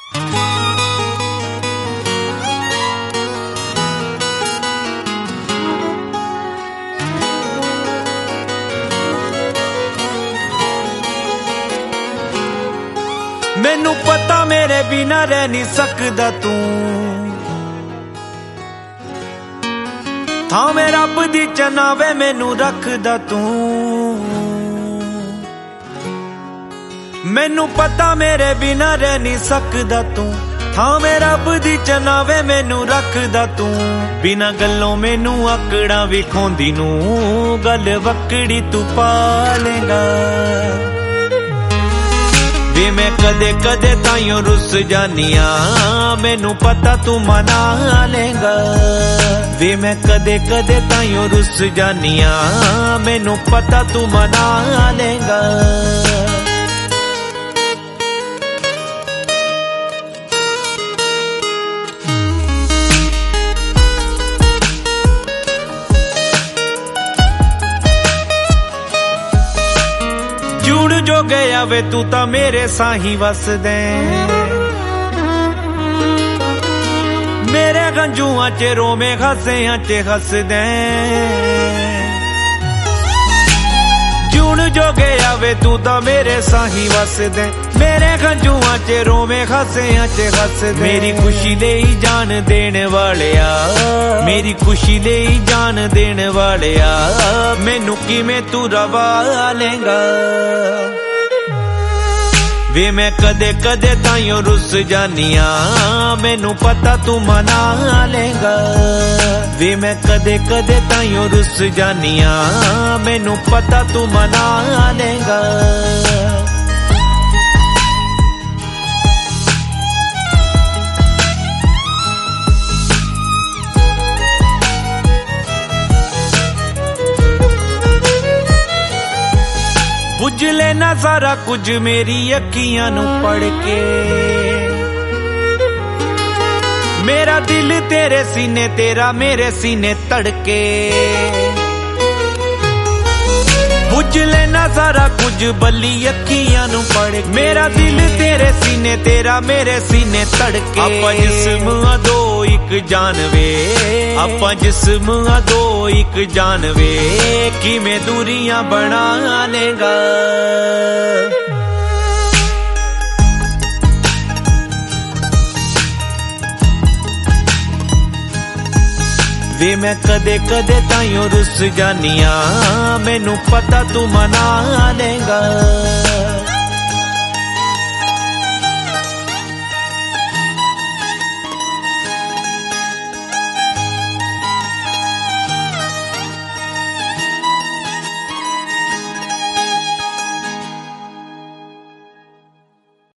मैनू पता मेरे बिना रह नहीं सकदा तू, थां में रब दी चनावे मैनू रखदा तू। मैनू पता मेरे बिना रह नहीं सकदा तू, थां में रब दी चनावे मैनू रखदा तू। बिना गल्लों मैनू आकड़ा विखाउंदी नू गल वकड़ी तू पालेगा। वे मैं कदे कदे ताइयों रुस जानिया, मैनू पता तू मना लेगा। वे मैं कदे कदे ताइयों रुस जानिया, मैनू पता तू मना लेगा। जुड़ जो गया वे तू ता मेरे साही वस दे, मेरे गंजुआ च रोमे हसिया च हस दे। जुड़ जो गया वे तू ता मेरे साही वस दे, मेरे गंजुआ च रोमे हसिया च हस दे। मेरी खुशी ले ही जान देने वालिया, मेरी खुशी ले ही जान देने वालिया, मैनू किवें तू रवा लेगा। वे मैं कदे कदे ताइयों रुस जानिया, मैनू पता तू मना लेगा। वे मैं कदे कदे ताइयों रुस जानिया, मैनू पता तू मना लेगा। बुझ लेना सारा कुछ मेरी अखियां नू पढ़ के, मेरा दिल तेरे सीने तेरा मेरे सीने तड़के। बुझ लेना सारा कुछ बली अखियां नू पढ़ के, मेरा दिल तेरे सीने तेरा मेरे सीने तड़के। आपां जिस्म दो एक जानवे, आपां जिस्म दो एक जानवे, किवें दूरियां बना लेगा। वे मैं कदे कदे ताइयों रुस जानिया, मैनू पता तू मना लेगा।